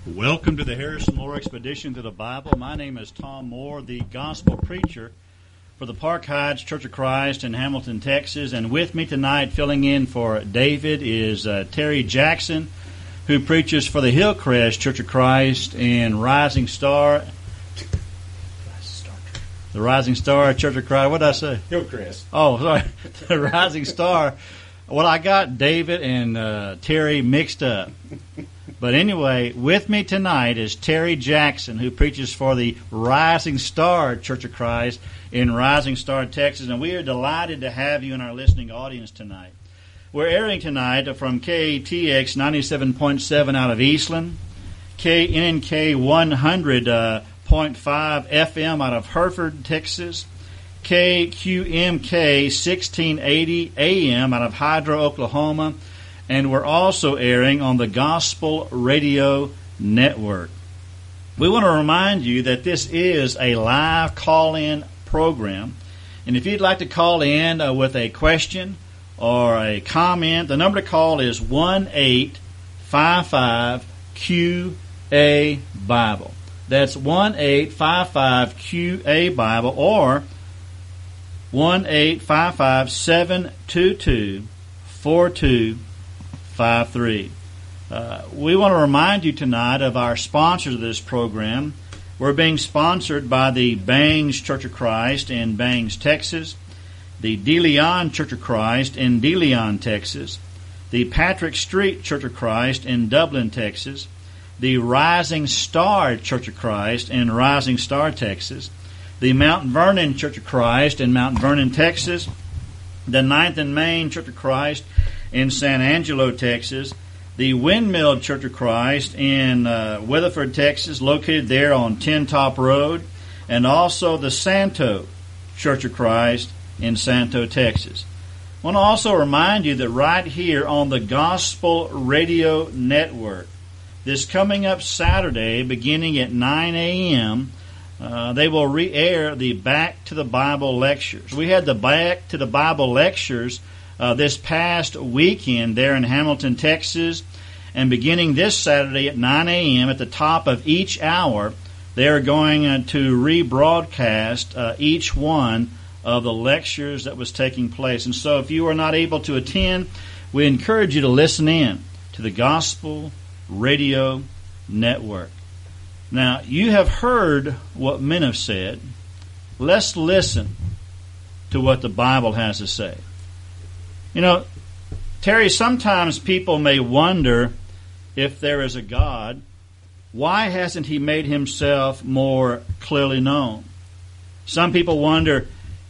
Welcome to the Harrison Moore Expedition to the Bible. My name is Tom Moore, the gospel preacher for the Park Heights Church of Christ in Hamilton, Texas. And with me tonight, filling in for David, is Terry Jackson, who preaches for the Hillcrest Church of Christ in Rising Star. The Rising Star Church of Christ. What did I say? Hillcrest. Oh, sorry. The Rising Star. Well, I got David and Terry mixed up. But anyway, with me tonight is Terry Jackson, who preaches for the Rising Star Church of Christ in Rising Star, Texas. And we are delighted to have you in our listening audience tonight. We're airing tonight from KATX 97.7 out of Eastland, KNNK 100.5 FM out of Hereford, Texas, KQMK 1680 AM out of Hydro, Oklahoma, and we're also airing on the Gospel Radio Network. We want to remind you that this is a live call-in program, and if you'd like to call in with a question or a comment, the number to call is 1-855-QA-BIBLE. That's 1-855-QA-BIBLE or 1-855-722-4253. We want to remind you tonight of our sponsors of this program. We're being sponsored by the Bangs Church of Christ in Bangs, Texas, the De Leon Church of Christ in De Leon, Texas, the Patrick Street Church of Christ in Dublin, Texas, the Rising Star Church of Christ in Rising Star, Texas, the Mount Vernon Church of Christ in Mount Vernon, Texas, the Ninth and Main Church of Christ in San Angelo, Texas, the Windmill Church of Christ in Weatherford, Texas, located there on Tin Top Road, and also the Santo Church of Christ in Santo, Texas. I want to also remind you that right here on the Gospel Radio Network, this coming up Saturday, beginning at 9 a.m., they will re-air the Back to the Bible lectures. We had the Back to the Bible lectures this past weekend there in Hamilton, Texas, and beginning this Saturday at 9 a.m. at the top of each hour, they are going to rebroadcast each one of the lectures that was taking place. And so if you are not able to attend, we encourage you to listen in to the Gospel Radio Network. Now, you have heard what men have said. Let's listen to what the Bible has to say. You know, Terry, sometimes people may wonder if there is a God, why hasn't He made Himself more clearly known? Some people wonder,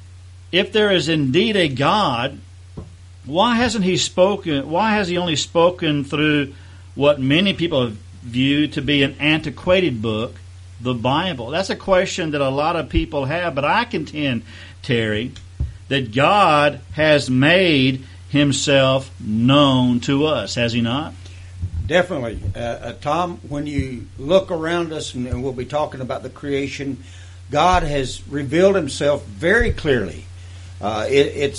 if there is indeed a God, why hasn't He spoken? Why has He only spoken through what many people have viewed to be an antiquated book, the Bible? That's a question that a lot of people have, but I contend, Terry, that God has made Himself known to us, has He not? Definitely. Tom, when you look around us, and we'll be talking about the creation, God has revealed Himself very clearly. It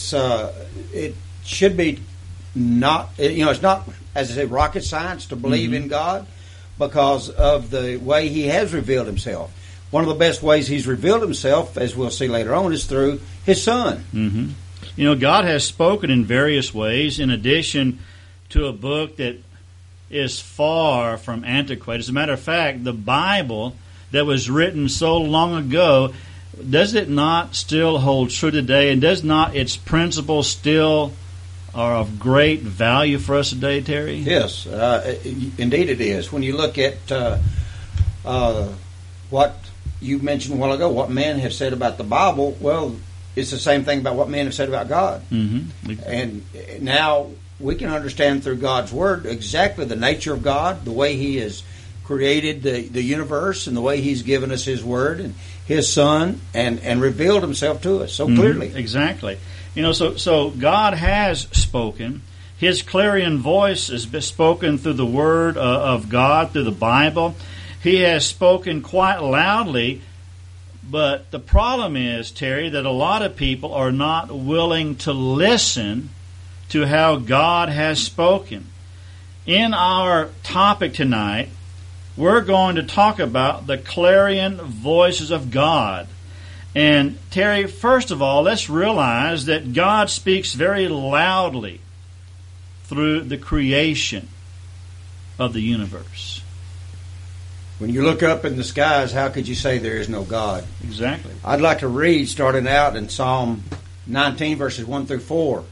should be not, it's not, as I say, rocket science to believe in God because of the way He has revealed Himself. One of the best ways He's revealed Himself, as we'll see later on, is through His Son. Mm-hmm. You know, God has spoken in various ways, in addition to a book that is far from antiquated. As a matter of fact, the Bible that was written so long ago, does it not still hold true today? And does not its principles still are of great value for us today, Terry? Yes, indeed it is. When you look at what you mentioned a while ago, what men have said about the Bible, well, it's the same thing about what men have said about God. Mm-hmm. And now we can understand through God's Word exactly the nature of God, the way He has created the universe, and the way He's given us His Word and His Son, and revealed Himself to us so clearly. Exactly. You know, so God has spoken. His clarion voice has been spoken through the Word of God, through the Bible. He has spoken quite loudly. But the problem is, Terry, that a lot of people are not willing to listen to how God has spoken. In our topic tonight, we're going to talk about the clarion voices of God. And Terry, first of all, let's realize that God speaks very loudly through the creation of the universe. When you look up in the skies, how could you say there is no God? Exactly. I'd like to read, starting out in Psalm 19, verses 1 through 4.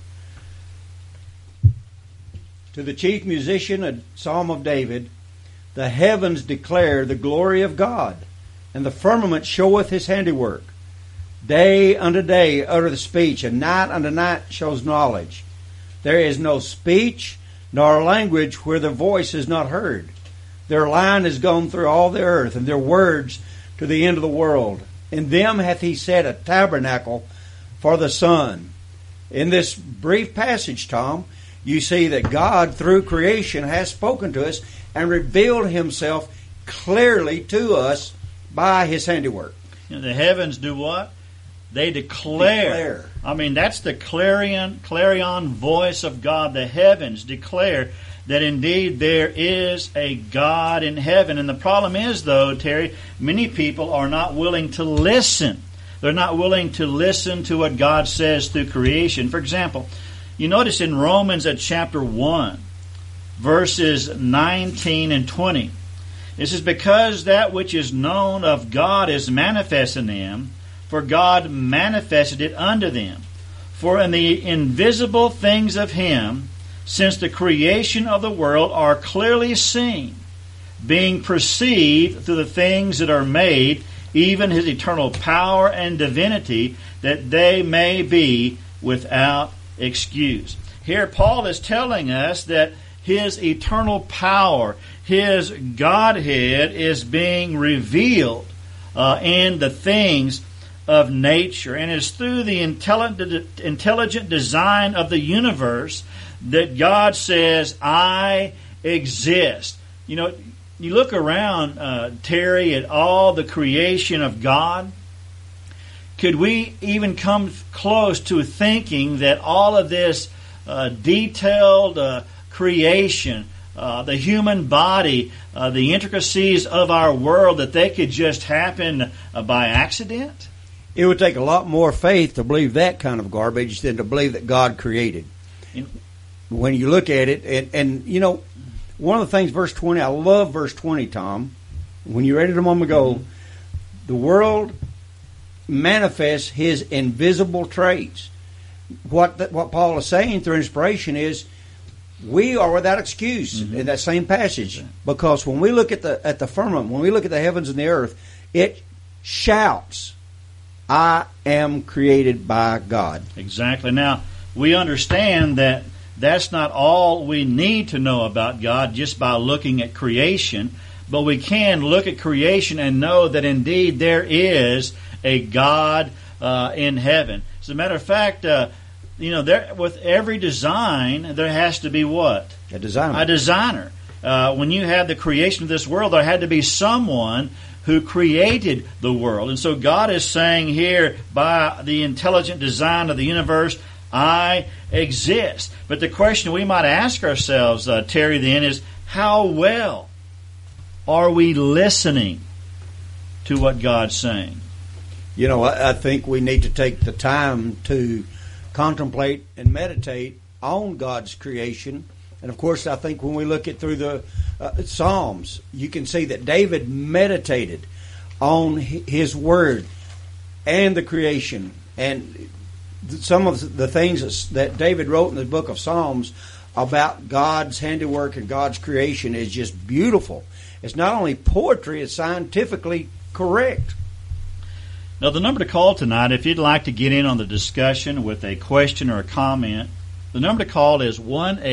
To the chief musician, a psalm of David, the heavens declare the glory of God, and the firmament showeth his handiwork. Day unto day uttereth speech, and night unto night shows knowledge. There is no speech nor language where the voice is not heard. Their line is gone through all the earth, and their words to the end of the world. In them hath he set a tabernacle for the sun. In this brief passage, Tom, you see that God, through creation, has spoken to us and revealed himself clearly to us by his handiwork. You know, the heavens do what? They declare. I mean, that's the clarion voice of God. The heavens declare that indeed there is a God in heaven. And the problem is, though, Terry, many people are not willing to listen. They're not willing to listen to what God says through creation. For example, you notice in Romans at chapter 1, verses 19 and 20, it says, because that which is known of God is manifest in them, for God manifested it unto them. For in the invisible things of him, since the creation of the world, are clearly seen, being perceived through the things that are made, even his eternal power and divinity, that they may be without excuse. Here Paul is telling us that his eternal power, his Godhead, is being revealed in the things of nature, and it's through the intelligent design of the universe that God says, I exist. You know, you look around, Terry, at all the creation of God. Could we even come close to thinking that all of this detailed creation, the human body, the intricacies of our world, that they could just happen by accident? It would take a lot more faith to believe that kind of garbage than to believe that God created. When you look at it, and you know, one of the things, verse 20, I love verse 20, Tom. When you read it a moment ago, the world manifests his invisible traits. What Paul is saying through inspiration is, we are without excuse in that same passage, because when we look at the firmament, when we look at the heavens and the earth, it shouts, I am created by God. Exactly. Now, we understand that that's not all we need to know about God just by looking at creation, but we can look at creation and know that indeed there is a God in heaven. As a matter of fact, with every design, there has to be what? A designer. A designer. When you have the creation of this world, there had to be someone who created the world. And so God is saying here, by the intelligent design of the universe, I exist. But the question we might ask ourselves, Terry, then, is how well are we listening to what God's saying? You know, I think we need to take the time to contemplate and meditate on God's creation. And of course, I think when we look at through the Psalms, you can see that David meditated on his word and the creation. And some of the things that David wrote in the book of Psalms about God's handiwork and God's creation is just beautiful. It's not only poetry, it's scientifically correct. Now, the number to call tonight, if you'd like to get in on the discussion with a question or a comment, the number to call is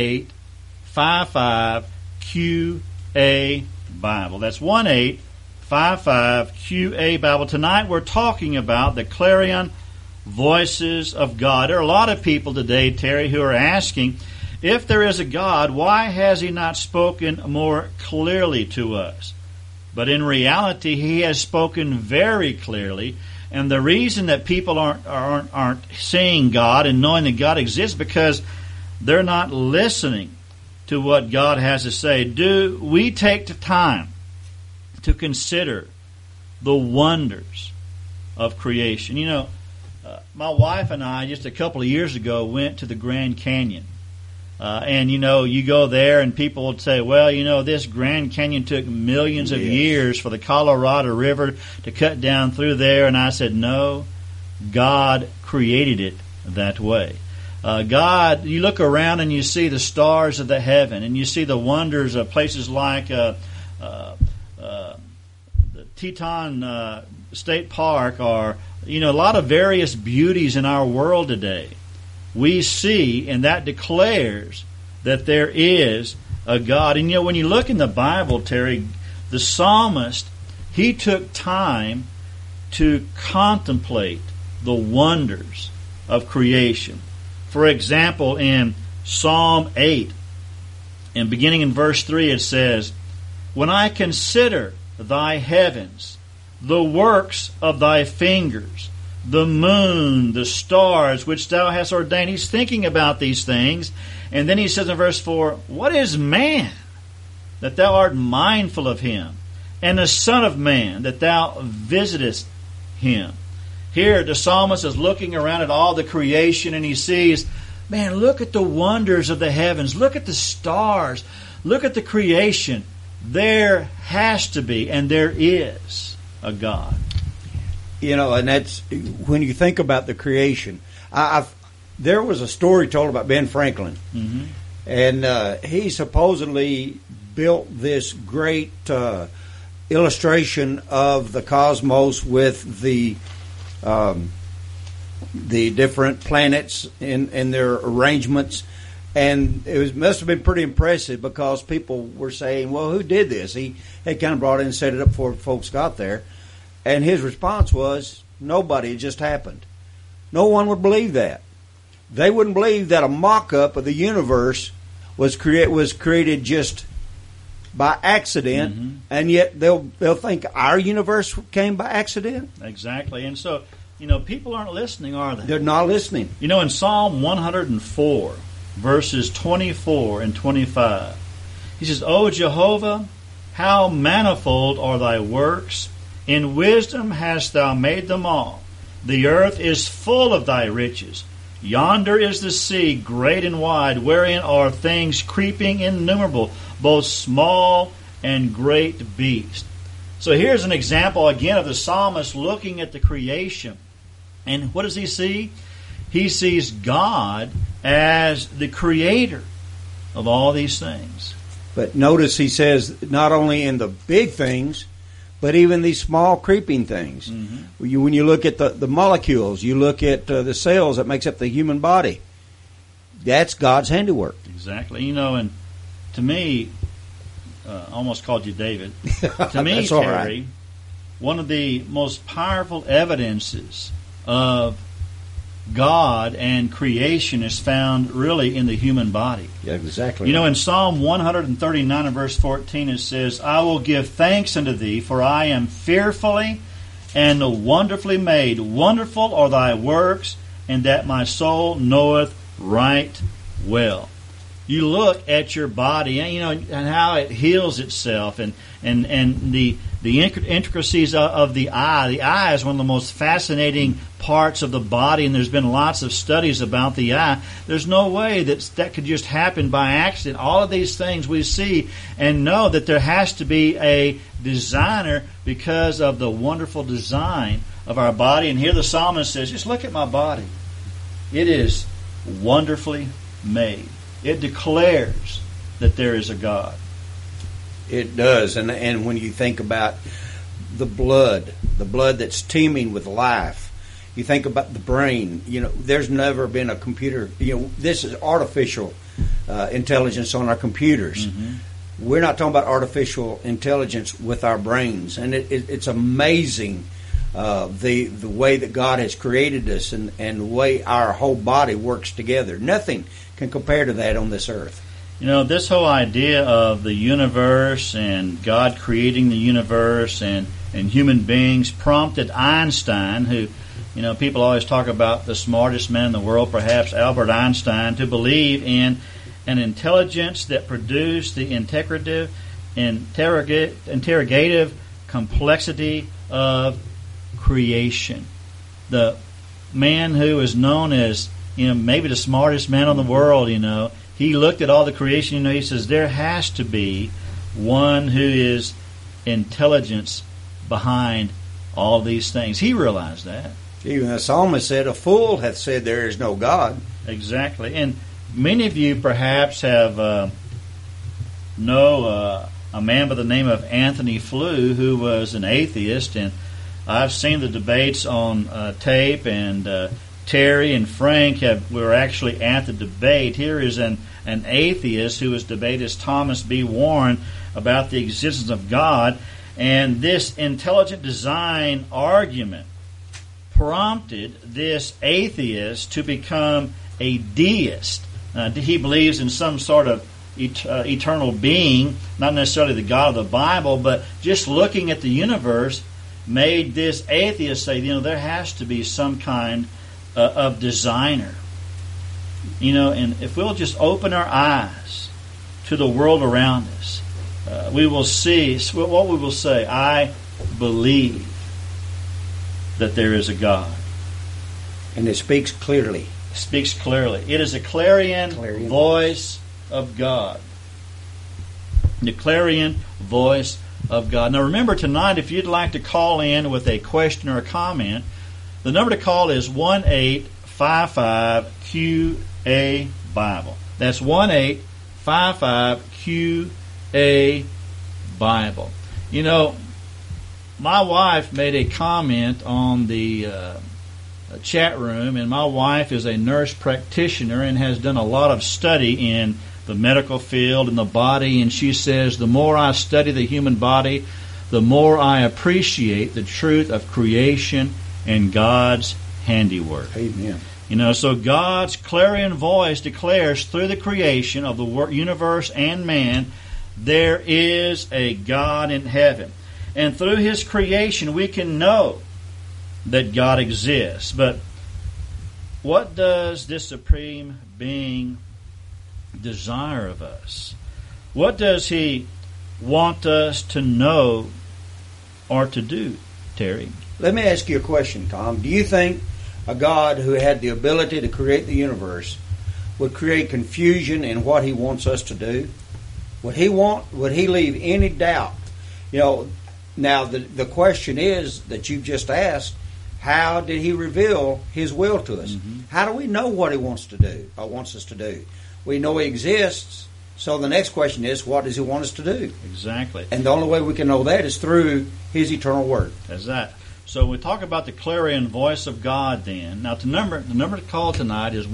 1-855-QA-BIBLE. That's 1-855-QA-BIBLE. Tonight we're talking about the clarion voices of God. There are a lot of people today, Terry, who are asking, if there is a God, why has He not spoken more clearly to us? But in reality, He has spoken very clearly. And the reason that people aren't seeing God and knowing that God exists because they're not listening to what God has to say. Do we take the time to consider the wonders of creation. My wife and I, just a couple of years ago, went to the Grand Canyon. And you go there and people would say, well, this Grand Canyon took millions of years for the Colorado River to cut down through there. And I said, no, God created it that way. God, you look around and you see the stars of the heaven, and you see the wonders of places like the Teton State Park, or a lot of various beauties in our world today. We see, and that declares that there is a God. And when you look in the Bible, Terry, the psalmist, he took time to contemplate the wonders of creation. For example, in Psalm 8, and beginning in verse 3, it says, "When I consider thy heavens, the works of thy fingers, the moon, the stars, which thou hast ordained." He's thinking about these things. And then he says in verse 4, "What is man, that thou art mindful of him? And the Son of Man, that thou visitest him?" Here the psalmist is looking around at all the creation, and he sees, man, look at the wonders of the heavens. Look at the stars. Look at the creation. There has to be, and there is, a God. And that's when you think about the creation. There was a story told about Ben Franklin, and he supposedly built this great illustration of the cosmos with the different planets in their arrangements, and must have been pretty impressive, because people were saying, well, who did this? He had kind of brought it in and set it up before folks got there, and his response was, nobody, it just happened. No one would believe that. They wouldn't believe that a mock-up of the universe was created just by accident, and yet they'll think our universe came by accident. Exactly. And so, people aren't listening, are they? They're not listening. In Psalm 104, verses 24 and 25, he says, "O Jehovah, how manifold are thy works! In wisdom hast thou made them all. The earth is full of thy riches. Yonder is the sea, great and wide, wherein are things creeping innumerable, both small and great beasts." So here's an example again of the psalmist looking at the creation. And what does he see? He sees God as the creator of all these things. But notice he says not only in the big things, but even these small creeping things. When you look at the molecules, you look at the cells that makes up the human body, that's God's handiwork. Exactly. And to me, I almost called you David. To me, That's all Terry, right. One of the most powerful evidences of God and creation is found really in the human body. Yeah, exactly. In Psalm 139 and verse 14 it says, "I will give thanks unto thee, for I am fearfully and wonderfully made. Wonderful are thy works, and that my soul knoweth right well." You look at your body, and how it heals itself, and the intricacies of the eye. The eye is one of the most fascinating parts of the body, and there's been lots of studies about the eye. There's no way that could just happen by accident. All of these things we see and know that there has to be a designer because of the wonderful design of our body. And here the psalmist says, just look at my body. It is wonderfully made. It declares that there is a God. It does, and when you think about the blood that's teeming with life, you think about the brain. There's never been a computer. This is artificial intelligence on our computers. We're not talking about artificial intelligence with our brains, and it's amazing the way that God has created us and the way our whole body works together. Nothing can compare to that on this earth. This whole idea of the universe and God creating the universe and human beings prompted Einstein, who, people always talk about the smartest man in the world, perhaps Albert Einstein, to believe in an intelligence that produced the interrogative complexity of creation. The man who is known as, maybe the smartest man in the world, he looked at all the creation, he says there has to be one who is intelligence behind all these things. He realized that. Even the psalmist said, "A fool hath said there is no God." Exactly. And many of you perhaps have know a man by the name of Anthony Flew, who was an atheist, and I've seen the debates on tape, and Terry and Frank were actually at the debate. Here is an atheist who was debated as Thomas B. Warren about the existence of God, and this intelligent design argument prompted this atheist to become a deist. He believes in some sort of eternal being, not necessarily the God of the Bible, but just looking at the universe made this atheist say, there has to be some kind of designer. And if we'll just open our eyes to the world around us, we will see what we will say. I believe that there is a God. And it speaks clearly. Speaks clearly. It is a clarion voice of God. The clarion voice of God. Now remember tonight, if you'd like to call in with a question or a comment, the number to call is 1-855-QA-BIBLE. That's 1-855-QA-BIBLE. My wife made a comment on the chat room, and my wife is a nurse practitioner and has done a lot of study in the medical field and the body, and she says, the more I study the human body, the more I appreciate the truth of creation and God's handiwork. Amen. So God's clarion voice declares through the creation of the universe and man, there is a God in heaven. And through His creation, we can know that God exists. But what does this supreme being desire of us? What does He want us to know or to do, Terry? Let me ask you a question, Tom. Do you think a God who had the ability to create the universe would create confusion in what He wants us to do? Would He leave any doubt? Now the question is that you've just asked, how did He reveal His will to us? Mm-hmm. How do we know what He wants to do or wants us to do? We know He exists, so the next question is, what does He want us to do? Exactly. And the only way we can know that is through His eternal Word. That's that. So we talk about the clarion voice of God then. Now the number to call tonight is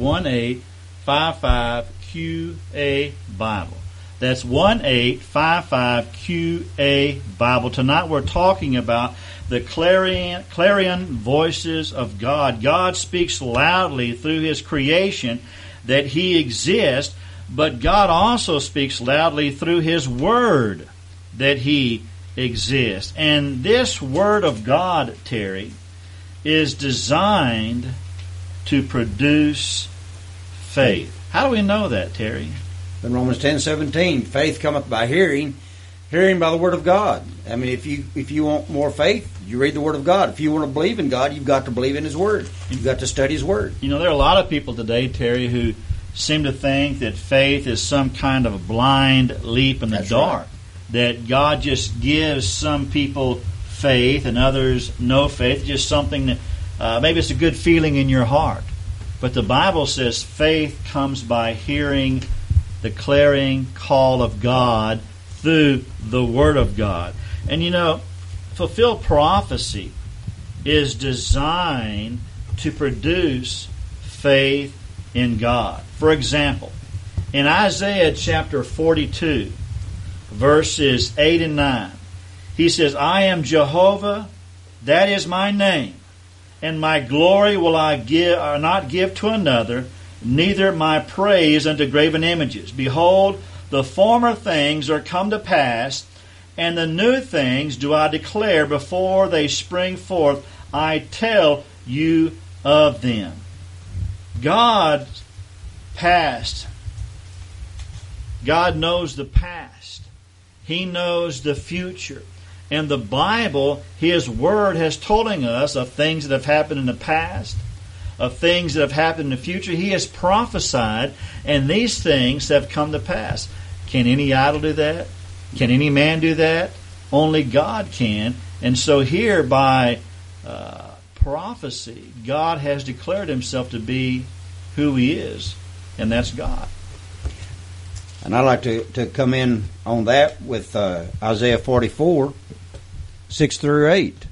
1-855-QA-BIBLE. That's 1-855-QA-BIBLE. Tonight we're talking about the clarion voices of God. God speaks loudly through His creation that He exists, but God also speaks loudly through His Word that He exists. And this Word of God, Terry, is designed to produce faith. How do we know that, Terry? In Romans 10:17, faith cometh by hearing, hearing by the Word of God. I mean, if you want more faith, you read the Word of God. If you want to believe in God, you've got to believe in His Word. You've got to study His Word. There are a lot of people today, Terry, who seem to think that faith is some kind of a blind leap in the dark. Right. That God just gives some people faith and others no faith. Just something that maybe it's a good feeling in your heart. But the Bible says faith comes by hearing the clarion call of God through the Word of God. And fulfilled prophecy is designed to produce faith in God. For example, in Isaiah chapter 42, verses 8 and 9, He says, I am Jehovah, that is my name, and my glory will I not give to another, neither my praise unto graven images. Behold, the former things are come to pass, and the new things do I declare before they spring forth. I tell you of them. God's past. God knows the past. He knows the future. And the Bible, His Word, has told us of things that have happened in the past, of things that have happened in the future. He has prophesied, and these things have come to pass. Can any idol do that? Can any man do that? Only God can. And so here, by prophecy, God has declared Himself to be who He is, and that's God. And I'd like to come in on that with Isaiah 44, 6 through 8.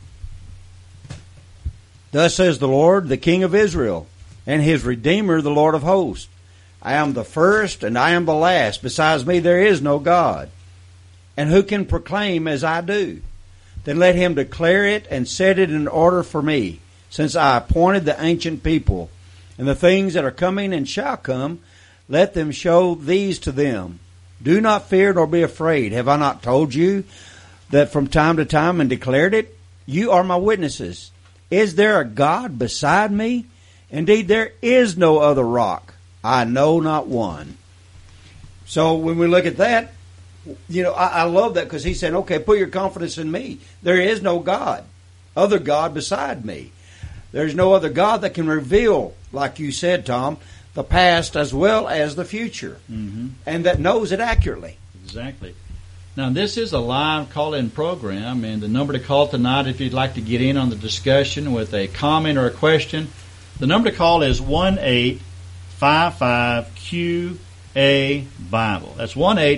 Thus says the Lord, the King of Israel, and His Redeemer, the Lord of hosts. I am the first, and I am the last. Besides me there is no God. And who can proclaim as I do? Then let him declare it and set it in order for me, since I appointed the ancient people. And the things that are coming and shall come, let them show these to them. Do not fear nor be afraid. Have I not told you that from time to time and declared it? You are my witnesses. Is there a God beside me? Indeed, there is no other rock. I know not one. So when we look at that, I love that, because he said, okay, put your confidence in me. There is no God, other God beside me. There's no other God that can reveal, like you said, Tom, the past as well as the future, and that knows it accurately. Exactly. Now, this is a live call-in program, and the number to call tonight, if you'd like to get in on the discussion with a comment or a question, the number to call is 1-855-QA-BIBLE. That's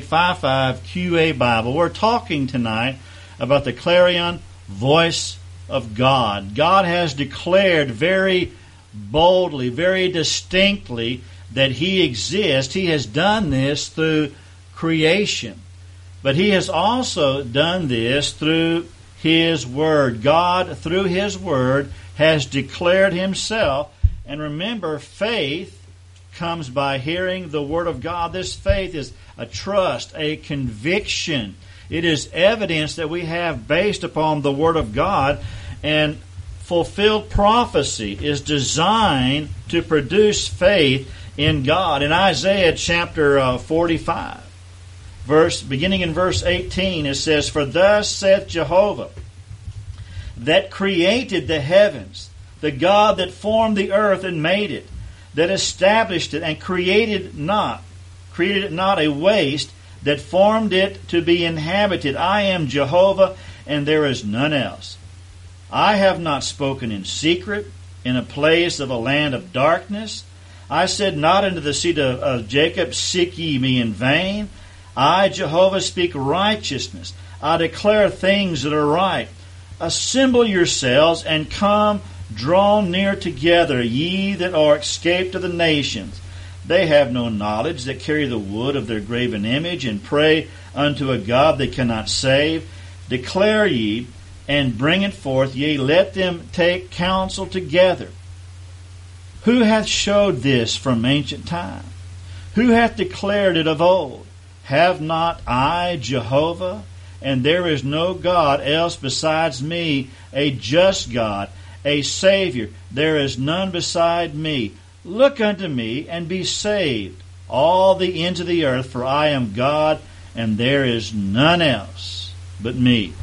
1-855-QA-BIBLE. We're talking tonight about the clarion voice of God. God has declared very boldly, very distinctly that He exists. He has done this through creation. But He has also done this through His Word. God, through His Word, has declared Himself. And remember, faith comes by hearing the Word of God. This faith is a trust, a conviction. It is evidence that we have based upon the Word of God. And fulfilled prophecy is designed to produce faith in God. In Isaiah chapter 45, beginning in verse 18, it says, For thus saith Jehovah, that created the heavens, the God that formed the earth and made it, that established it and created it not a waste, that formed it to be inhabited. I am Jehovah, and there is none else. I have not spoken in secret, in a place of a land of darkness. I said not unto the seed of Jacob, Seek ye me in vain. I, Jehovah, speak righteousness. I declare things that are right. Assemble yourselves and come, draw near together, ye that are escaped of the nations. They have no knowledge that carry the wood of their graven image, and pray unto a God they cannot save. Declare ye, and bring it forth, yea, let them take counsel together. Who hath showed this from ancient time? Who hath declared it of old? Have not I, Jehovah? And there is no God else besides me, a just God, a Savior. There is none beside me. Look unto me, and be saved, all the ends of the earth, for I am God, and there is none else but me.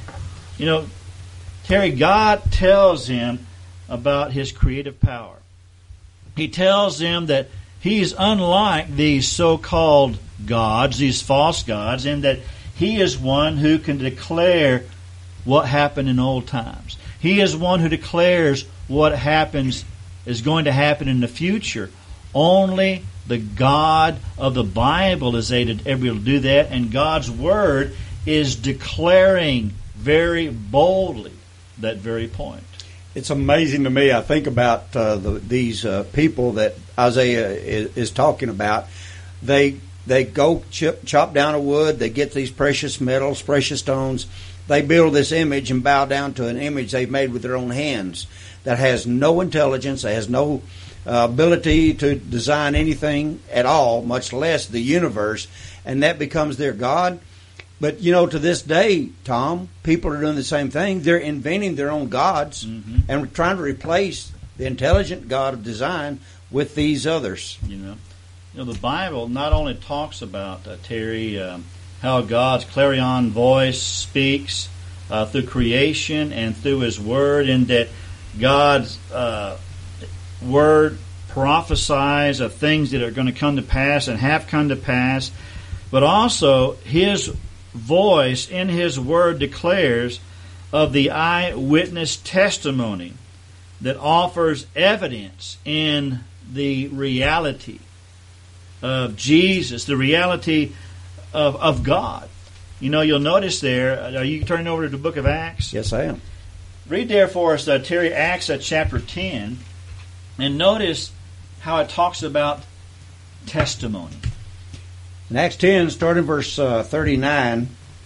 Terry, God tells him about His creative power. He tells him that He's unlike these so-called gods, these false gods, and that He is one who can declare what happened in old times. He is one who declares what is going to happen in the future. Only the God of the Bible is able to do that, and God's Word is declaring very boldly that very point. It's amazing to me. I think about these people that Isaiah is talking about. They go chop down a wood. They get these precious metals, precious stones. They build this image and bow down to an image they've made with their own hands that has no intelligence, that has no ability to design anything at all, much less the universe, and that becomes their God. But, to this day, Tom, people are doing the same thing. They're inventing their own gods and trying to replace the intelligent God of design with these others. The Bible not only talks about, Terry, how God's clarion voice speaks, through creation and through His Word, and that God's Word prophesies of things that are going to come to pass and have come to pass, but also His voice in His Word declares of the eyewitness testimony that offers evidence in the reality of Jesus, the reality of God. You know, you'll notice there, are you turning over to the book of Acts? Yes, I am. Read there for us, Terry, Acts chapter 10, and notice how it talks about testimony. In Acts 10, starting verse 39,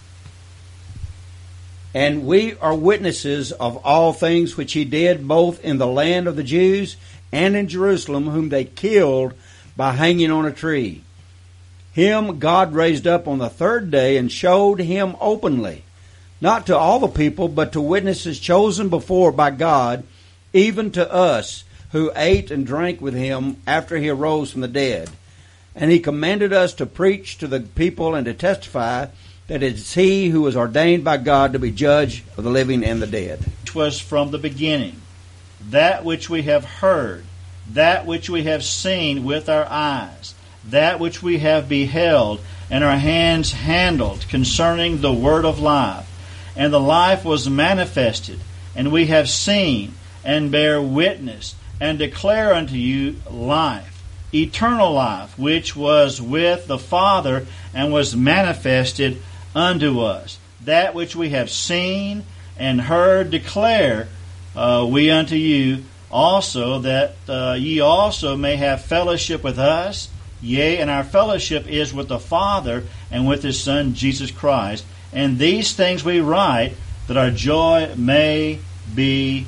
and we are witnesses of all things which He did, both in the land of the Jews and in Jerusalem, whom they killed by hanging on a tree. Him God raised up on the third day and showed Him openly, not to all the people, but to witnesses chosen before by God, even to us, who ate and drank with Him after He arose from the dead. And He commanded us to preach to the people and to testify that it is He who was ordained by God to be judge of the living and the dead. Which was from the beginning, that which we have heard, that which we have seen with our eyes, that which we have beheld and our hands handled concerning the word of life. And the life was manifested, and we have seen and bear witness and declare unto you life, eternal life, which was with the Father and was manifested unto us. That which we have seen and heard declare we unto you also, that ye also may have fellowship with us. Yea, and our fellowship is with the Father and with His Son Jesus Christ. And these things we write, that our joy may be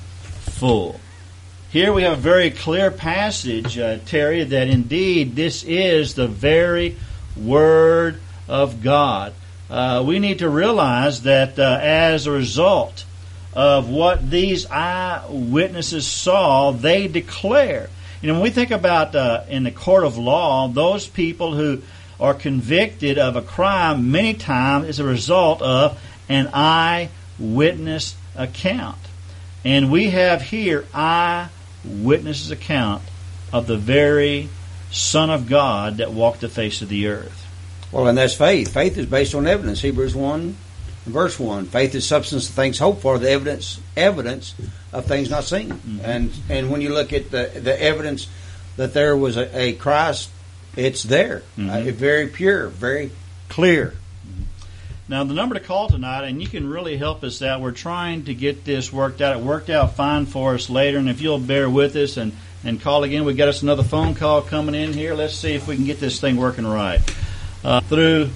full. Here we have a very clear passage, Terry, that indeed this is the very Word of God. We need to realize that as a result of what these eyewitnesses saw, they declare. You know, when we think about in the court of law, those people who are convicted of a crime many times is a result of an eyewitness account. And we have here eyewitnesses account of the very Son of God that walked the face of the earth. Well, and that's faith. Faith is based on evidence. Hebrews 1, verse 1. Faith is substance of things hoped for, the evidence of things not seen. Mm-hmm. And when you look at the evidence that there was a Christ, it's there. Mm-hmm. Very pure, very clear. Now, the number to call tonight, and you can really help us out. We're trying to get this worked out. It worked out fine for us later, and if you'll bear with us and call again, we got us another phone call coming in here. Let's see if we can get this thing working right. Through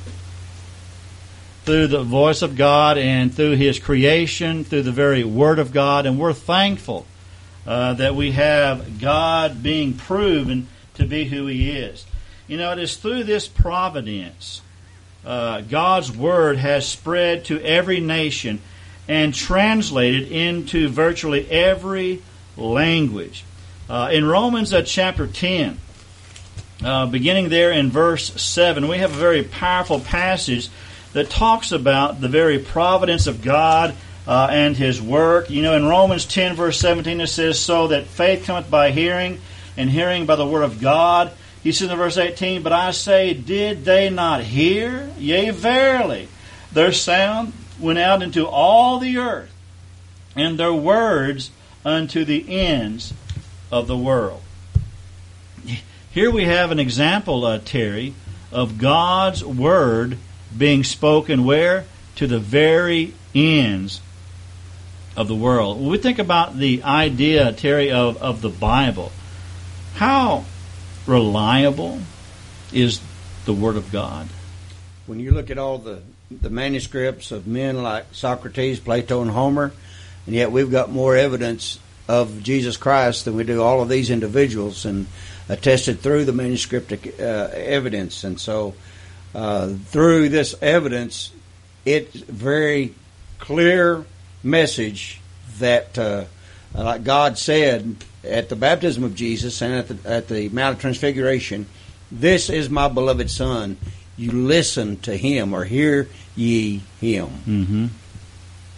the voice of God and through His creation, through the very Word of God, and we're thankful that we have God being proven to be who He is. You know, it is through this providence God's Word has spread to every nation and translated into virtually every language. In Romans chapter 10, beginning there in verse 7, we have a very powerful passage that talks about the very providence of God and His work. You know, in Romans 10, verse 17, it says, so that faith cometh by hearing, and hearing by the word of God. He says in verse 18, but I say, did they not hear? Yea, verily, their sound went out into all the earth, and their words unto the ends of the world. Here we have an example, Terry, of God's Word being spoken where? To the very ends of the world. When we think about the idea, Terry, of the Bible, how reliable is the Word of God? When you look at all the manuscripts of men like Socrates, Plato, and Homer, and yet we've got more evidence of Jesus Christ than we do all of these individuals, and attested through the manuscript evidence. And so through this evidence, it's very clear message that like God said at the baptism of Jesus and at the Mount of Transfiguration, this is my beloved Son, you listen to Him, or hear ye Him. Mm-hmm.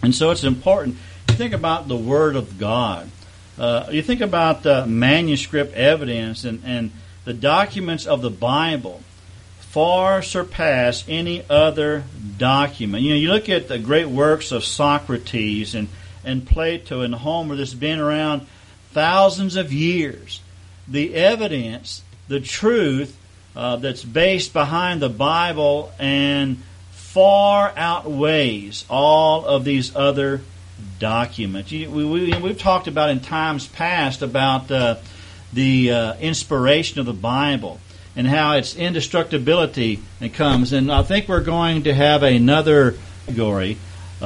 And so it's important. You think about the Word of God. You think about manuscript evidence and the documents of the Bible far surpass any other document. You look at the great works of Socrates and Plato and Homer that's been around thousands of years. The evidence, the truth that's based behind the Bible and far outweighs all of these other documents. We've talked about in times past about the inspiration of the Bible and how its indestructibility comes. And I think we're going to have another category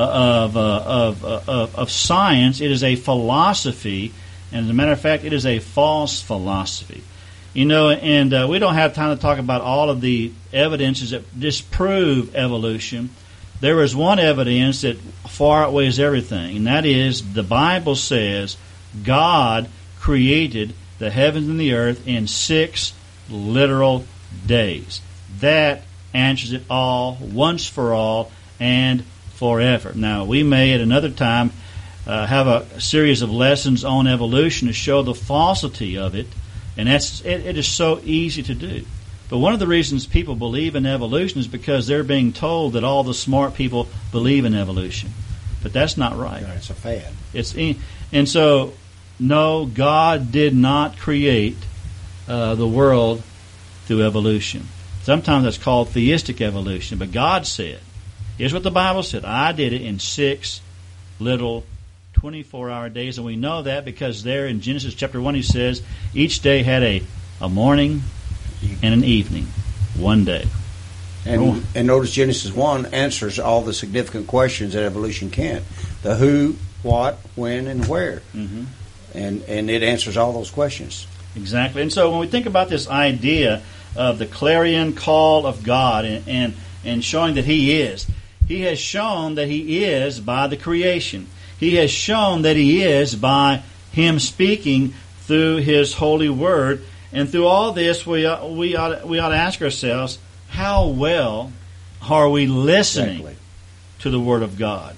of science. It is a philosophy, and as a matter of fact, it is a false philosophy. And we don't have time to talk about all of the evidences that disprove evolution. There is one evidence that far outweighs everything, and that is the Bible says God created the heavens and the earth in 6 literal days. That answers it all, once for all, and forever. Now, we may at another time have a series of lessons on evolution to show the falsity of it, and it is so easy to do. But one of the reasons people believe in evolution is because they're being told that all the smart people believe in evolution. But that's not right. No, it's a fad. And so, no, God did not create the world through evolution. Sometimes that's called theistic evolution. But God said, here's what the Bible said, I did it in 6 little 24-hour days. And we know that because there in Genesis chapter 1 he says, each day had a morning and an evening, one day. And notice Genesis 1 answers all the significant questions that evolution can't. The who, what, when, and where. Mm-hmm. And it answers all those questions. Exactly. And so when we think about this idea of the clarion call of God and showing that He has shown that He is by the creation. He has shown that He is by Him speaking through His holy word. And through all this, we ought to ask ourselves, how well are we listening to the Word of God?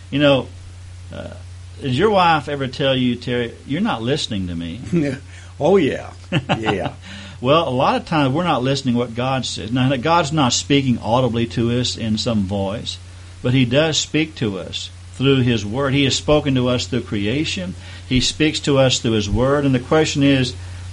Does your wife ever tell you, Terry, you're not listening to me? Oh, yeah. Yeah. Well, a lot of times we're not listening to what God says. Now, God's not speaking audibly to us in some voice, but He does speak to us through His Word. He has spoken to us through creation. He speaks to us through His Word. And the question is,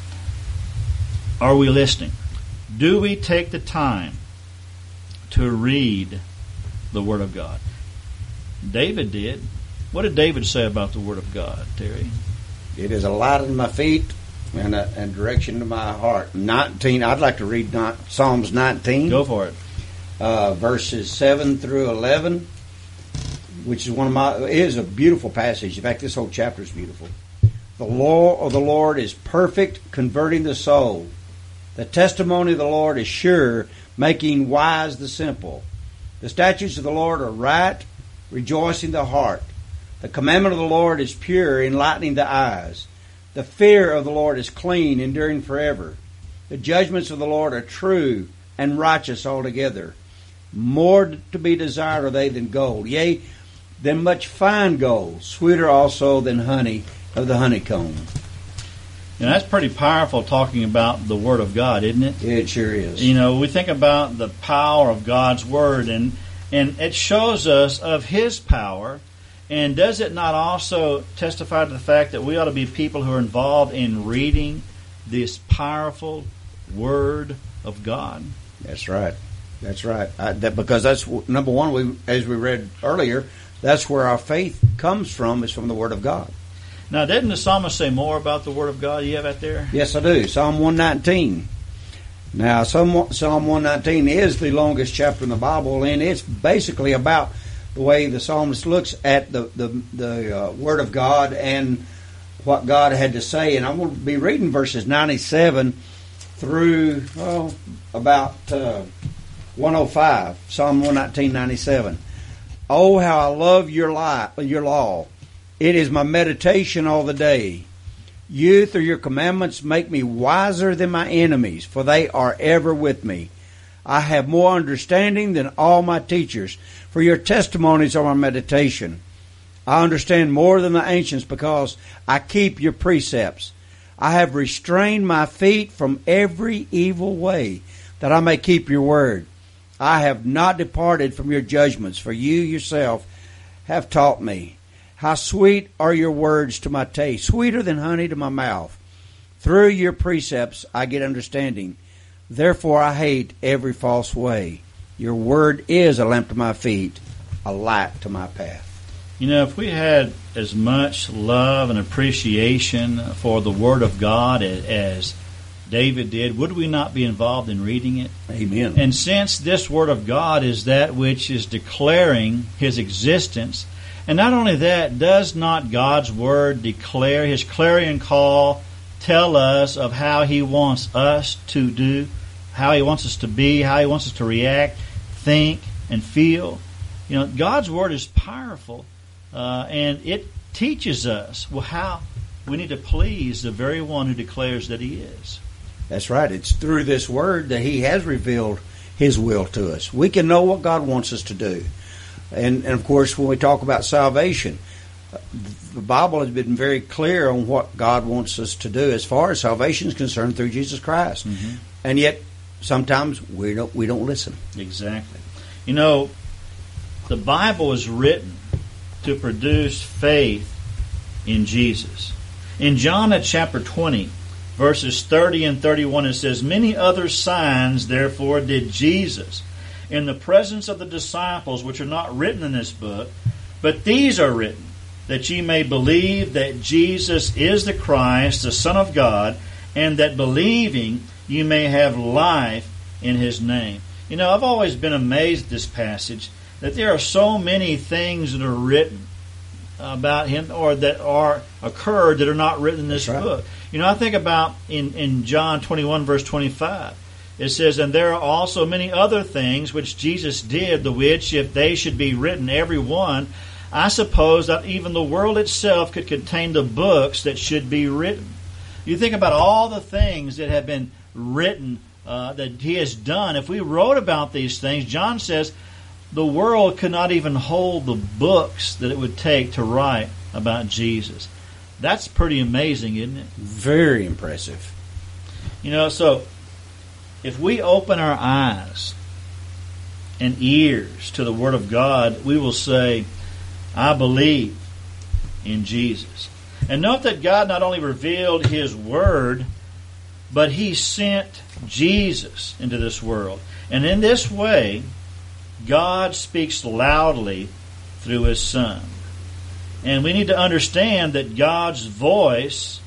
are we listening? Do we take the time to read the Word of God? David did. What did David say about the Word of God, Terry? It is a light in my feet and direction to my heart. 19. I'd like to read Psalms 19. Go for it. Verses 7 through 11, which is it is a beautiful passage. In fact, this whole chapter is beautiful. The law of the Lord is perfect, converting the soul. The testimony of the Lord is sure, making wise the simple. The statutes of the Lord are right, rejoicing the heart. The commandment of the Lord is pure, enlightening the eyes. The fear of the Lord is clean, enduring forever. The judgments of the Lord are true and righteous altogether. More to be desired are they than gold, yea, than much fine gold, sweeter also than honey of the honeycomb. And that's pretty powerful, talking about the Word of God, isn't it? It sure is. We think about the power of God's Word, and it shows us of His power. And does it not also testify to the fact that we ought to be people who are involved in reading this powerful Word of God? That's right. That's right. Because that's number one. As we read earlier, that's where our faith comes from. Is from the Word of God. Now, didn't the psalmist say more about the Word of God? You have that there? Yes, I do. Psalm 119. Now, Psalm 119 is the longest chapter in the Bible, and it's basically about the way the psalmist looks at the Word of God and what God had to say. And I'm going to be reading verses 97 through about 105, Psalm 119:97. Oh, how I love your law. It is my meditation all the day. You, through your commandments, make me wiser than my enemies, for they are ever with me. I have more understanding than all my teachers, for your testimonies are my meditation. I understand more than the ancients because I keep your precepts. I have restrained my feet from every evil way, that I may keep your word. I have not departed from your judgments, for you yourself have taught me. How sweet are your words to my taste, sweeter than honey to my mouth. Through your precepts I get understanding. Therefore I hate every false way. Your word is a lamp to my feet, a light to my path. You know, if we had as much love and appreciation for the Word of God as David did, would we not be involved in reading it? Amen. And since this Word of God is that which is declaring His existence, and not only that, does not God's Word declare His clarion call, tell us of how He wants us to do, how He wants us to be, how He wants us to react, think, and feel? You know, God's Word is powerful. And it teaches us how we need to please the very one who declares that He is. That's right. It's through this Word that He has revealed His will to us. We can know what God wants us to do. And of course, when we talk about salvation, the Bible has been very clear on what God wants us to do as far as salvation is concerned through Jesus Christ. Mm-hmm. And yet, sometimes we don't listen. Exactly. You know, the Bible is written to produce faith in Jesus. In John chapter 20, verses 30 and 31, it says, Many other signs, therefore, did Jesus in the presence of the disciples, which are not written in this book, but these are written, that ye may believe that Jesus is the Christ, the Son of God, and that believing you may have life in His name. You know, I've always been amazed at this passage, that there are so many things that are written about Him or that are occurred that are not written in this book. You know, I think about in John 21 verse 25. It says, And there are also many other things which Jesus did, the which, if they should be written every one, I suppose that even the world itself could contain the books that should be written. You think about all the things that have been written that He has done. If we wrote about these things, John says, the world could not even hold the books that it would take to write about Jesus. That's pretty amazing, isn't it? Very impressive. You know, so if we open our eyes and ears to the Word of God, we will say, I believe in Jesus. And note that God not only revealed His Word, but He sent Jesus into this world. And in this way, God speaks loudly through His Son. And we need to understand that God's voice,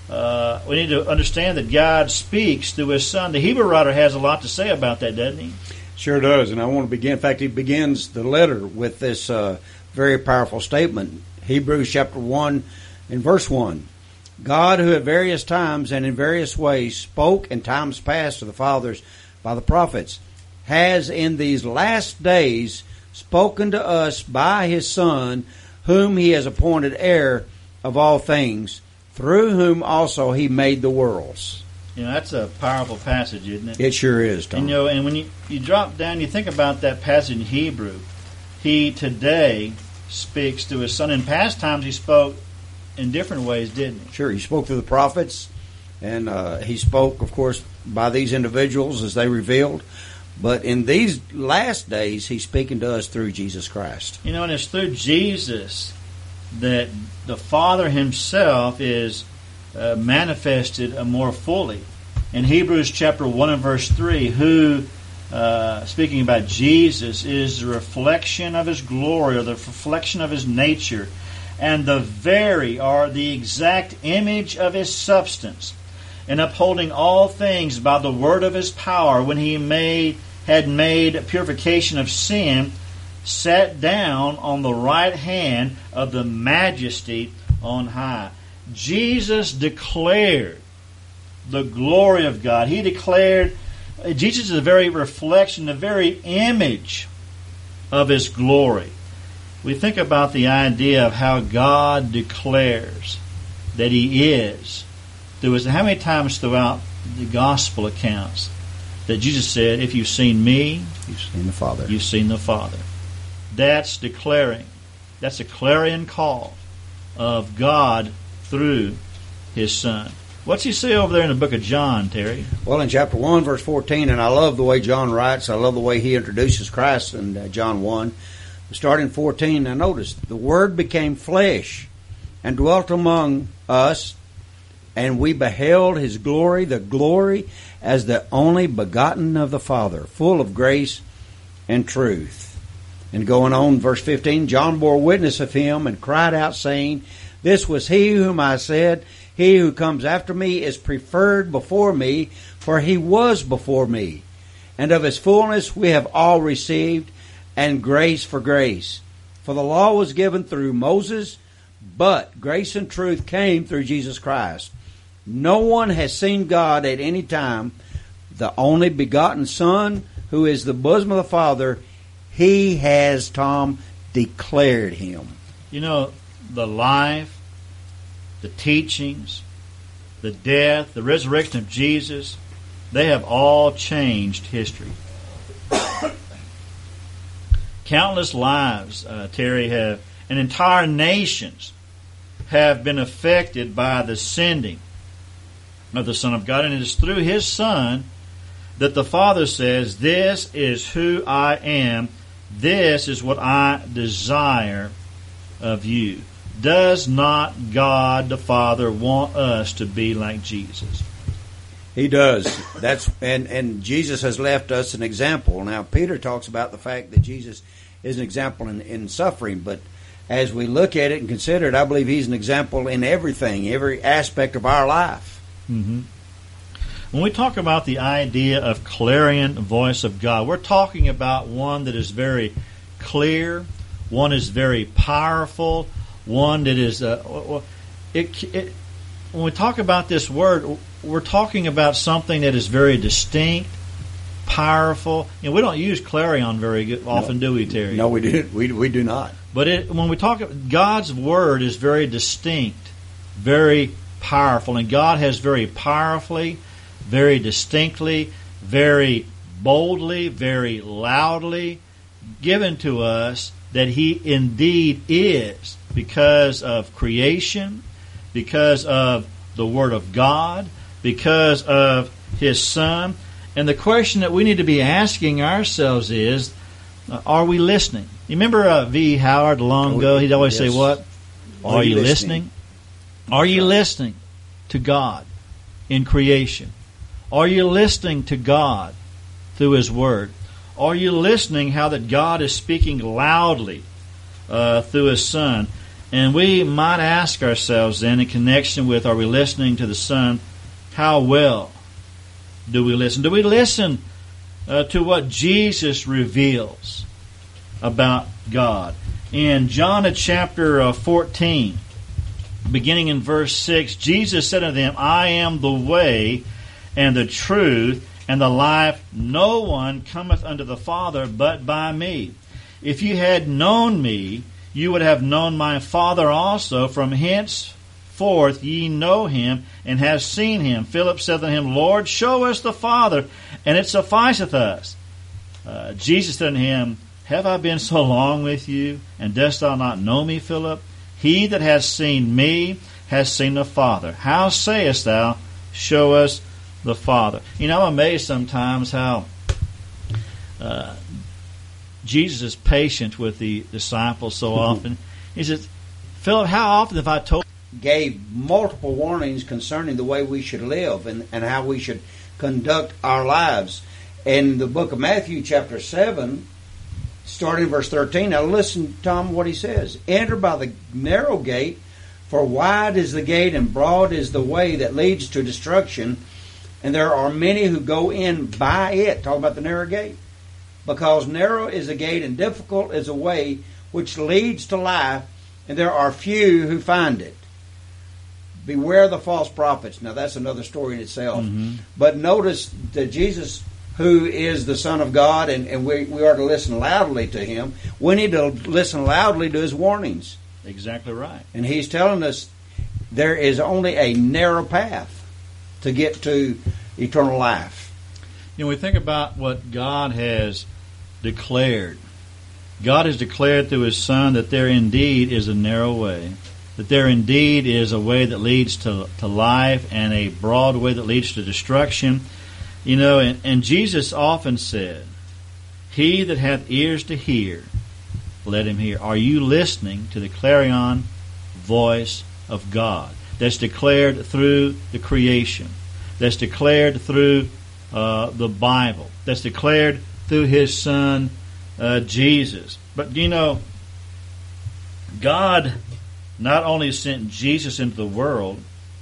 we need to understand that God speaks through His Son. The Hebrew writer has a lot to say about that, doesn't he? Sure does. And I want to begin, in fact, he begins the letter with this very powerful statement. Hebrews chapter 1 and verse 1. God, who at various times and in various ways spoke in times past to the fathers by the prophets, has in these last days spoken to us by His Son, whom He has appointed heir of all things, through whom also He made the worlds. You know, that's a powerful passage, isn't it? It sure is, Tom. And, you know, and when you drop down, you think about that passage in Hebrew. He today speaks to His Son. In past times, He spoke in different ways, didn't He? Sure, He spoke through the prophets, and He spoke, of course, by these individuals as they revealed. But in these last days, He's speaking to us through Jesus Christ. You know, and it's through Jesus that the Father Himself is manifested more fully. In Hebrews chapter 1 and verse 3, who, speaking about Jesus, is the reflection of His glory, or the reflection of His nature, and the exact image of His substance, and upholding all things by the word of His power, when He had made purification of sin, sat down on the right hand of the Majesty on high. Jesus declared the glory of God. He declared, Jesus is the very reflection, the very image of His glory. We think about the idea of how God declares that He is. How many times throughout the gospel accounts that Jesus said, if you've seen me, you've seen the Father. You've seen the Father. That's declaring That's a clarion call of God through His Son. What's he say over there in the book of John, Terry? Well, in chapter 1, verse 14, and I love the way John writes. I love the way he introduces Christ in John 1. Starting 14, now notice, the Word became flesh and dwelt among us, and we beheld His glory, the glory as the only begotten of the Father, full of grace and truth. And going on, verse 15, John bore witness of Him and cried out, saying, This was He whom I said, He who comes after me is preferred before me, for He was before me. And of His fullness we have all received, and grace for grace. For the law was given through Moses, but grace and truth came through Jesus Christ. No one has seen God at any time. The only begotten Son, who is the bosom of the Father, He has, Tom, declared Him. You know, the life, the teachings, the death, the resurrection of Jesus, they have all changed history. Countless lives, Terry, have, and entire nations have been affected by the sending of the Son of God. And it is through His Son that the Father says, This is who I am. This is what I desire of you. Does not God the Father want us to be like Jesus? He does. And Jesus has left us an example. Now, Peter talks about the fact that Jesus is an example in suffering, but as we look at it and consider it, I believe He's an example in everything, every aspect of our life. Mm-hmm. When we talk about the idea of clarion voice of God, we're talking about one that is very clear, one is very powerful, one that is when we talk about this word, we're talking about something that is very distinct, powerful. You know, we don't use clarion very often, do we, Terry? No, we do. We do not. But when we talk, God's word is very distinct, very powerful, and God has very powerfully, very distinctly, very boldly, very loudly given to us that He indeed is, because of creation, because of the Word of God, because of His Son. And the question that we need to be asking ourselves is, are we listening? You remember V. Howard long ago? He'd always say, what? Are you listening? Are you listening to God in creation? Are you listening to God through His Word? Are you listening how that God is speaking loudly through His Son? And we might ask ourselves then, in connection with, are we listening to the Son? How well do we listen? Do we listen to what Jesus reveals about God? In John chapter 14, beginning in verse 6, Jesus said unto them, I am the way and the truth and the life. No one cometh unto the Father but by me. If you had known me, you would have known my Father also. From henceforth ye know Him and have seen Him. Philip said unto Him, Lord, show us the Father, and it sufficeth us. Jesus said unto him, Have I been so long with you, and dost thou not know me, Philip? He that has seen me has seen the Father. How sayest thou, show us the Father? You know, I'm amazed sometimes how Jesus is patient with the disciples so often. He says, Philip, how often have I told you? Gave multiple warnings concerning the way we should live and how we should conduct our lives. In the book of Matthew, chapter 7, starting in verse 13, now listen, Tom, what he says. Enter by the narrow gate, for wide is the gate and broad is the way that leads to destruction, and there are many who go in by it. Talk about the narrow gate. Because narrow is a gate and difficult is a way which leads to life, and there are few who find it. Beware the false prophets. Now that's another story in itself. Mm-hmm. But notice that Jesus, who is the Son of God, and we are to listen loudly to Him, we need to listen loudly to His warnings. Exactly right. And He's telling us there is only a narrow path to get to eternal life. You know, we think about what God has declared God has declared through His Son that there indeed is a narrow way, that there indeed is a way that leads to life and a broad way that leads to destruction. You know, and Jesus often said, "He that hath ears to hear, let him hear." Are you listening to the clarion voice of God that's declared through the creation, that's declared through the Bible, that's declared through His Son, Jesus? But you know, God not only sent Jesus into the world,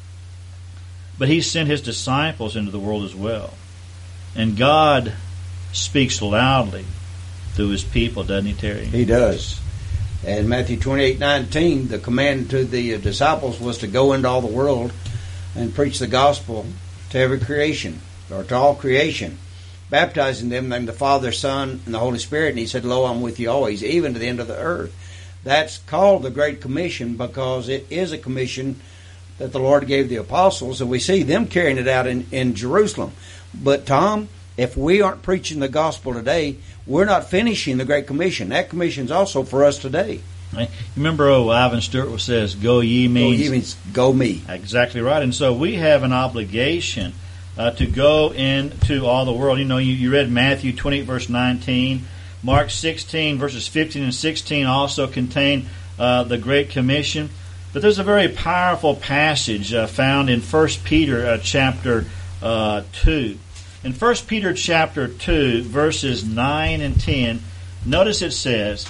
but He sent His disciples into the world as well. And God speaks loudly through His people, doesn't He, Terry? He does. And Matthew 28:19, the command to the disciples was to go into all the world and preach the gospel to every creation, or to all creation, baptizing them in the name of the Father, Son, and the Holy Spirit. And He said, "Lo, I'm with you always, even to the end of the earth." That's called the Great Commission because it is a commission that the Lord gave the apostles, and we see them carrying it out in Jerusalem. But Tom, if we aren't preaching the gospel today, we're not finishing the Great Commission. That commission's also for us today. Right. Remember, Ivan Stewart says, "Go ye" means... Go ye means go me. Exactly right. And so we have an obligation to go into all the world. You know, you read Matthew 28, verse 19. Mark 16, verses 15 and 16 also contain the Great Commission. But there's a very powerful passage found in 1 Peter chapter 2. In 1 Peter chapter 2, verses 9 and 10, notice it says,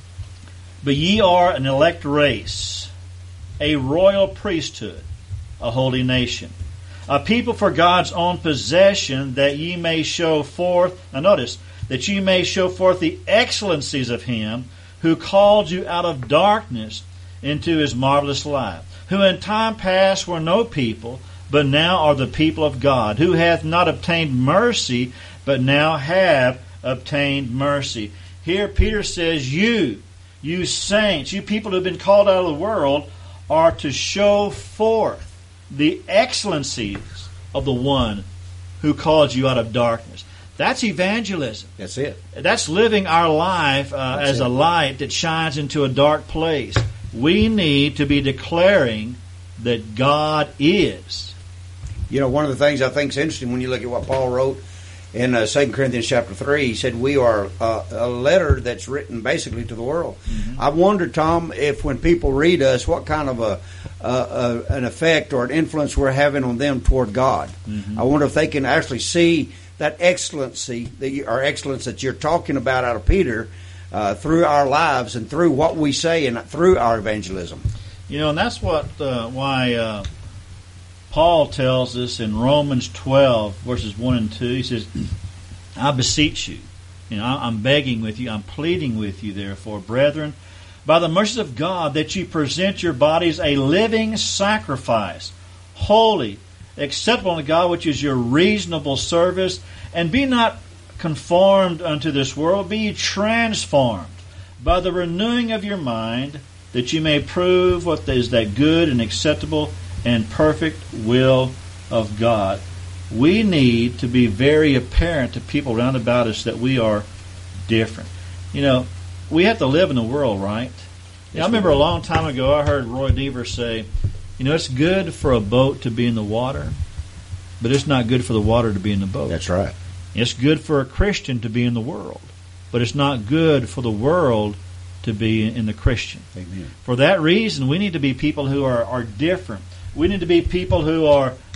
"But ye are an elect race, a royal priesthood, a holy nation, a people for God's own possession, that ye may show forth," now notice, "that ye may show forth the excellencies of Him who called you out of darkness into His marvelous light, who in time past were no people, but now are the people of God, who hath not obtained mercy, but now have obtained mercy." Here Peter says, you saints, you people who have been called out of the world, are to show forth the excellencies of the one who called you out of darkness. That's evangelism. That's it. That's living our life as a light that shines into a dark place. We need to be declaring that God is. You know, one of the things I think is interesting when you look at what Paul wrote in 2 Corinthians chapter 3, he said we are a letter that's written basically to the world. Mm-hmm. I wonder, Tom, if when people read us, what kind of an effect or an influence we're having on them toward God. Mm-hmm. I wonder if they can actually see that excellency, or excellence that you're talking about out of Peter, through our lives and through what we say and through our evangelism. You know, and that's why Paul tells us in Romans 12, verses 1 and 2, he says, "I beseech you," I'm begging with you, I'm pleading with you, therefore, brethren, by the mercies of God, that you present your bodies a living sacrifice, holy, acceptable unto God, which is your reasonable service, and be not conformed unto this world, be ye transformed by the renewing of your mind, that you may prove what is that good and acceptable and perfect will of God. We need to be very apparent to people around about us that we are different. You know, we have to live in the world, right? I remember a long time ago I heard Roy Deaver say, you know, it's good for a boat to be in the water, but it's not good for the water to be in the boat. That's right. It's good for a Christian to be in the world, but it's not good for the world to be in the Christian. Amen. For that reason, we need to be people who are different. We need to be people who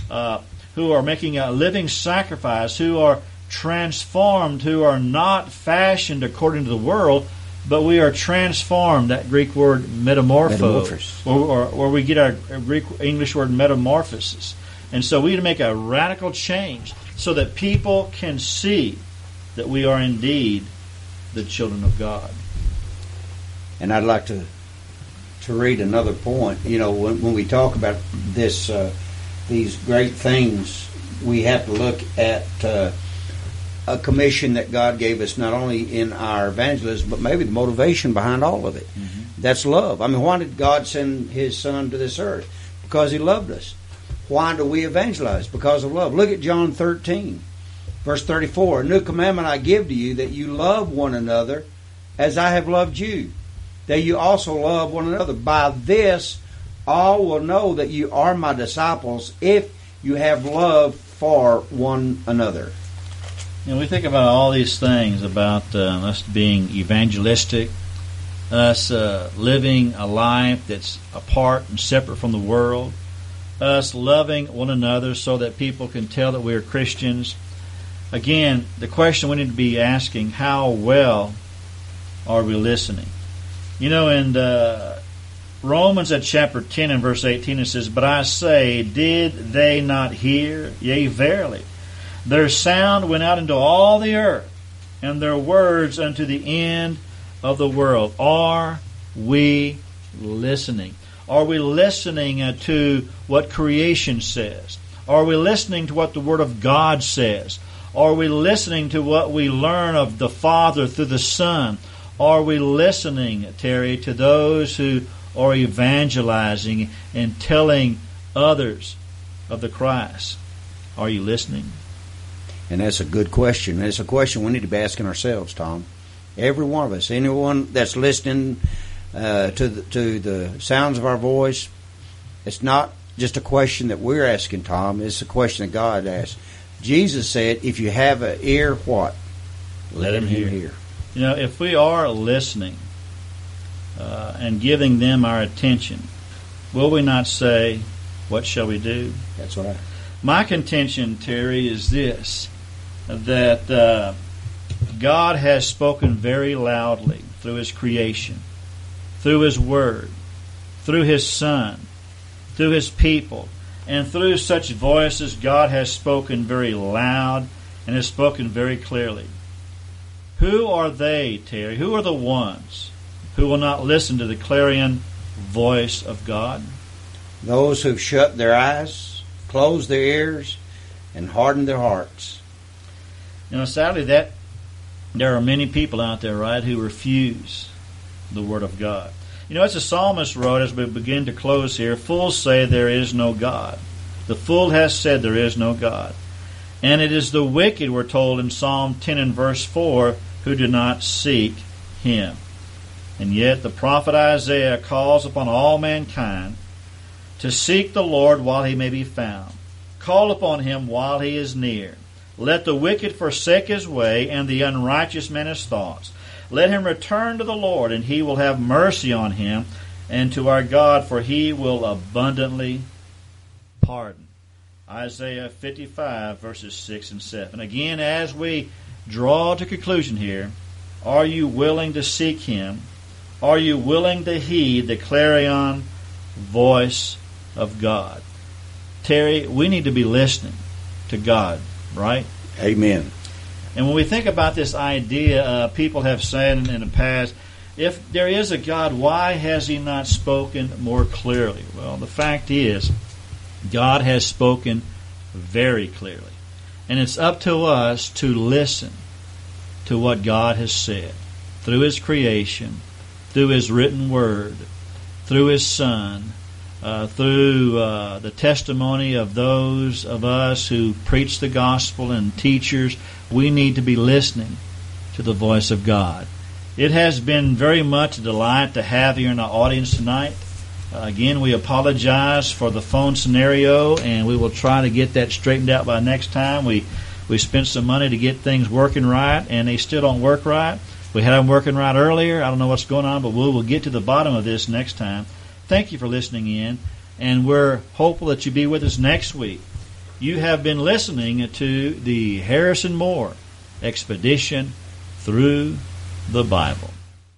are making a living sacrifice, who are transformed, who are not fashioned according to the world, but we are transformed. That Greek word metamorphos, where we get our Greek English word metamorphosis. And so we need to make a radical change so that people can see that we are indeed the children of God. And I'd like to read another point. You know, when we talk about this, these great things, we have to look at a commission that God gave us, not only in our evangelism, but maybe the motivation behind all of it. Mm-hmm. That's love. I mean, why did God send His Son to this earth? Because He loved us. Why do we evangelize? Because of love. Look at John 13, verse 34. "A new commandment I give to you, that you love one another as I have loved you, that you also love one another. By this all will know that you are my disciples, if you have love for one another. We think about all these things about us being evangelistic, us living a life that's apart and separate from the world, us loving one another so that people can tell that we are Christians. Again, the question we need to be asking, how well are we listening? In Romans at chapter 10 and verse 18 it says, "But I say, did they not hear? Yea, verily. Their sound went out into all the earth, and their words unto the end of the world." Are we listening? Are we listening to what creation says? Are we listening to what the Word of God says? Are we listening to what we learn of the Father through the Son? Are we listening, Terry, to those who are evangelizing and telling others of the Christ? Are you listening? And that's a good question. It's a question we need to be asking ourselves, Tom. Every one of us, anyone that's listening to the sounds of our voice, it's not just a question that we're asking, Tom. It's a question that God asks. Jesus said, if you have an ear, what? Let him hear. If we are listening and giving them our attention, will we not say, what shall we do? That's right. My contention, Terry, is this, that God has spoken very loudly through His creation, through His Word, through His Son, through His people, and through such voices God has spoken very loud and has spoken very clearly. Who are they, Terry? Who are the ones who will not listen to the clarion voice of God? Those who've shut their eyes, closed their ears, and hardened their hearts. Sadly, that there are many people out there, right, who refuse the Word of God. As the psalmist wrote, as we begin to close here, fools say there is no God. The fool has said there is no God. And it is the wicked, we're told in Psalm 10 and verse 4, who do not seek Him. And yet the prophet Isaiah calls upon all mankind to seek the Lord while He may be found. Call upon Him while He is near. Let the wicked forsake his way, and the unrighteous man his thoughts. Let him return to the Lord, and He will have mercy on him, and to our God, for He will abundantly pardon. Isaiah 55, verses 6 and 7. Again, as we draw to conclusion here, are you willing to seek Him? Are you willing to heed the clarion voice of God? Terry, we need to be listening to God, right? Amen. And when we think about this idea, people have said in the past, if there is a God, why has He not spoken more clearly? Well, the fact is, God has spoken very clearly. And it's up to us to listen to what God has said through His creation, through His written Word, through His Son, through the testimony of those of us who preach the gospel and teachers. We need to be listening to the voice of God. It has been very much a delight to have you in our audience tonight. Again, we apologize for the phone scenario, and we will try to get that straightened out by next time. We spent some money to get things working right, and they still don't work right. We had them working right earlier. I don't know what's going on, but we will get to the bottom of this next time. Thank you for listening in, and we're hopeful that you'll be with us next week. You have been listening to the Harrison Moore Expedition Through the Bible.